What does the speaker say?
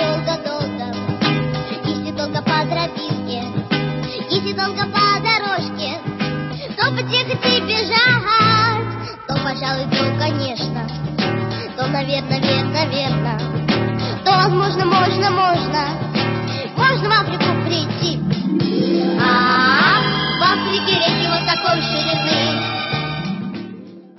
долго-долго, если долго по тропинке, если долго по дорожке, то потихо и бежать, то, пожалуй, то, конечно, то, наверное, то, возможно, можно.